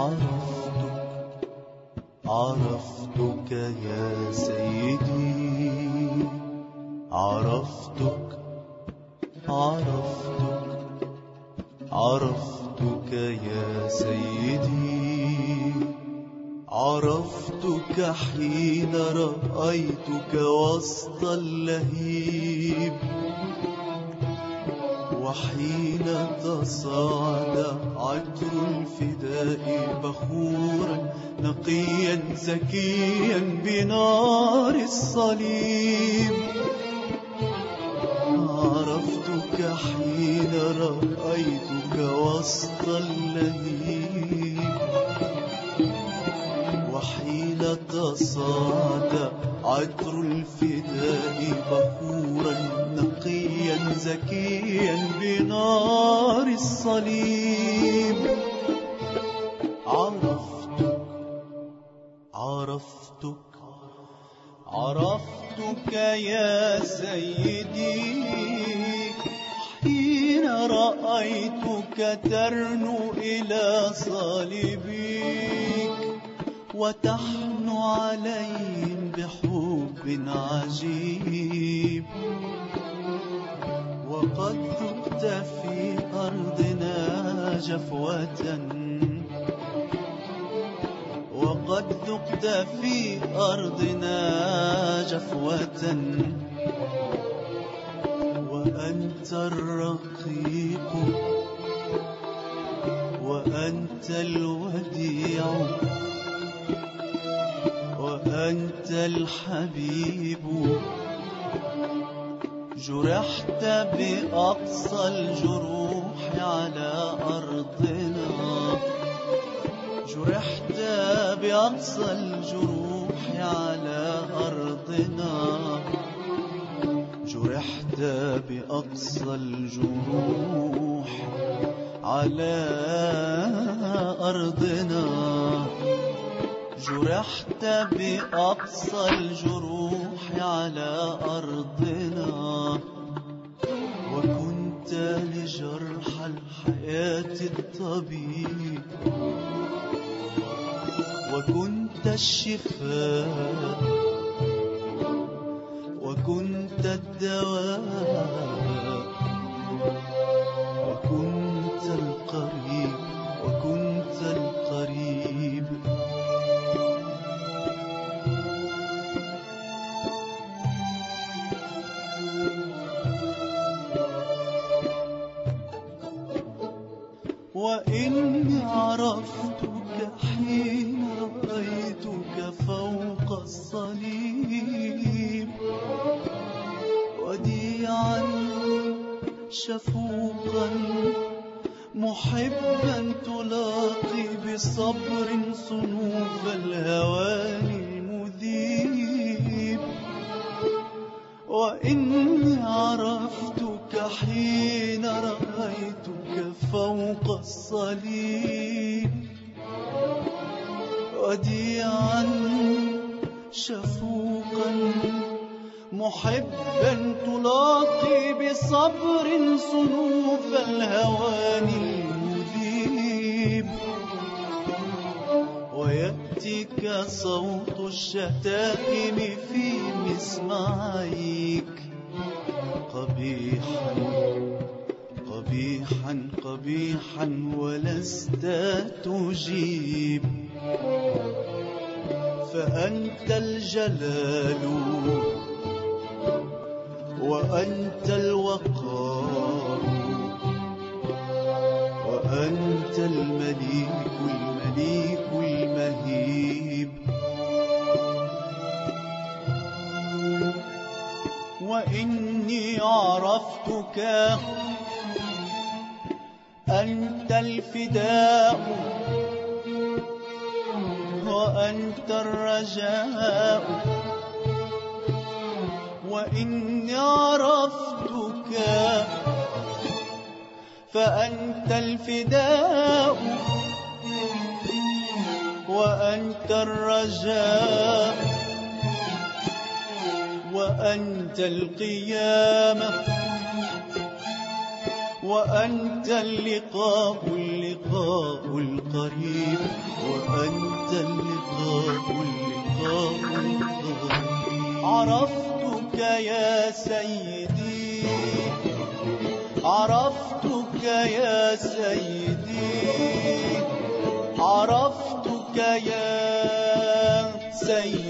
عرفتك يا سيدي، عرفتك يا سيدي، عرفتك حين رأيتك وسط اللهيب، وحين تصاعد عطر الفداء بخورا نقيا زكيا بنار الصليب. عرفتك حين رأيتك وسط اللهيب، وحين تصاعد عطر الفداء بخورا نقيا زكيا بنار الصليب. عرفتك يا سيدي، حين رأيتك ترنو إلى صليبك وتحنو عليهم بحب عجيب. وقد ذقت في أرضنا جفوة، وقد ذقت في أرضنا جفوة، وأنت الرقيق وأنت الوديع وأنت الحبيب. جرحت بأقصى الجروح على أرضنا، جرحت بأقصى الجروح على أرضنا، جرحت بأقصى الجروح على أرضنا، جرحت بأقصى الجروح على أرضنا. وكنت لجرح الحياة الطبيب، وكنت الشفاء، وكنت الدواء، وكنت القريب، وكنت القريب. وإني عرفتك حين رأيتك فوق الصليب، وديعا شفوقا محبا تلاقي بصبر صنوف الهوان المذيب. وإني عرفتك حين رأيتك فوق الصليب، وديعا شفوقا محبا تلاقي بصبر صنوف الهوان المذيب. ويأتيك صوت الشتائم في مسمعيك قبيحا قبيحا قبيحا ولست تجيب. فأنت الجلال وأنت الوقار، وأنت المليك المليك المهيب. وإني عرفتك أنت الفداء وأنت الرجاء. وإني عرفتك فأنت الفداء وأنت الرجاء وأنت القيامة وأنت اللقاء القريب، وأنت اللقاء القريب. عرفتك يا سيدي، عرفتك يا سيدي، عرفتك يا سيدي.